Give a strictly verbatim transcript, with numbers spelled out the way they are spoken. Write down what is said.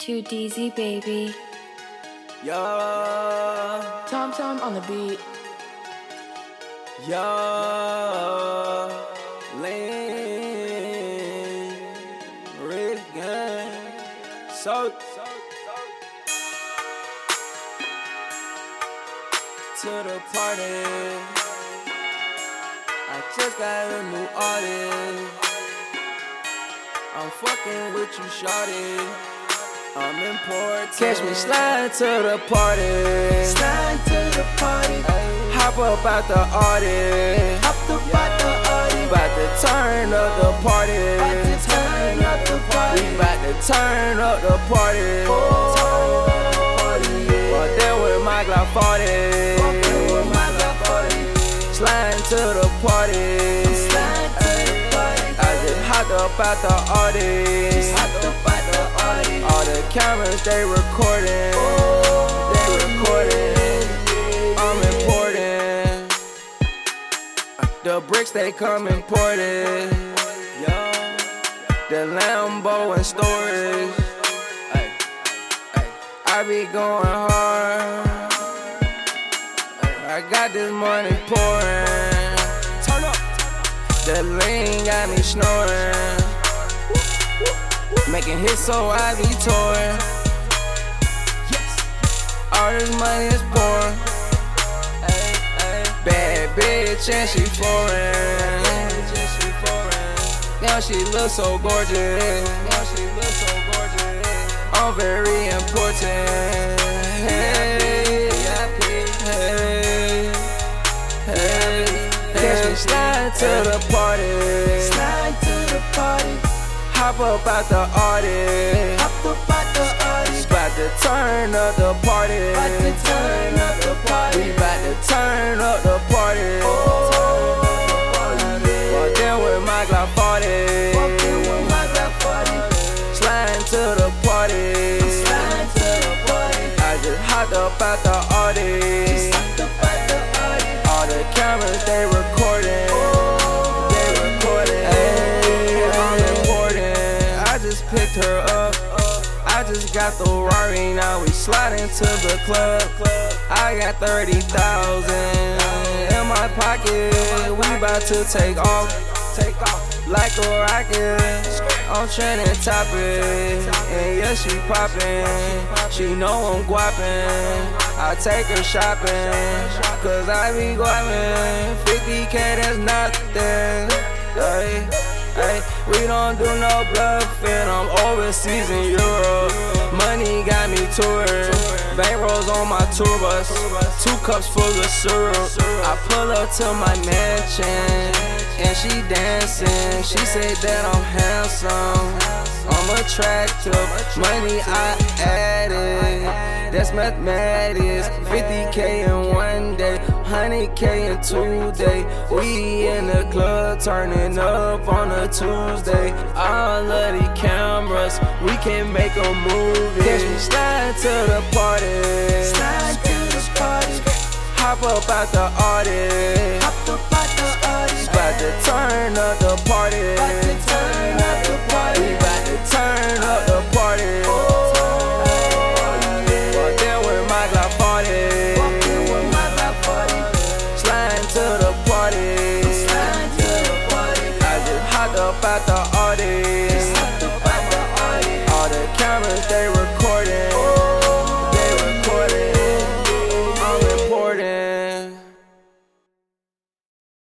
Too Deezy, baby. Yeah, Tom Tom on the beat. yeah, lean, rich gang, so to the party. I just got a new artist. I'm fucking with you, shawty. I'm important. Catch me sliding to the party. Slide to the party. Hop up out the artist. Hop up out the party. About to turn up the party. About to turn up the party. We about to turn up the party. Oh, But then with my Glock forty. with my Glock forty. Sliding to the party. Slide to the party. I just hopped up out the artist. Hop up out the party. All the cameras, they recording. They recording. I'm important. The bricks, they come imported. The Lambo and storage. I be going hard. I got this money pouring. Turn up. The lean got me snoring. Making hits so I be touring. All this money is pouring. Bad bitch and she foreign. Now she look so gorgeous. I'm very important. Hey, hey, hey. Catch me slide to the party. Slide to the party. Hop up out the artist. Hop up out the party. About to turn up the party. About to turn up the party. We about to turn up the party. But then with my Glock forty. Walking with my Glock forty. Sliding to the party. Slide to the party. I just hopped up out the artist. Hop up out the party. All the cameras, they recording. They recording. Hey, I'm important. I just picked her up. I just got the Rari, now we sliding to the club. I got thirty thousand in my pocket. We about to take off, take off like a rocket. I'm trying to top it, and yeah, she poppin'. She know I'm guappin'. I take her shopping, cause I be guappin'. fifty K, that's nothing. Ay, ay, we don't do no bluffing. I'm overseas in Europe. Money got me touring. Bankrolls on my tour bus. Two cups full of syrup. I pull up to my mansion, and she dancing. She said that I'm handsome, I'm attractive. Money I added, that's mathematics. fifty K in one day, one hundred K in two days. We in the club turning up on a Tuesday. All of the cameras, we can make a movie. Catch me slide to the party. Slide to the party. Hop up out the artist. Hop up out the party. About to turn up the party. About to turn up the party. We about to turn up the party.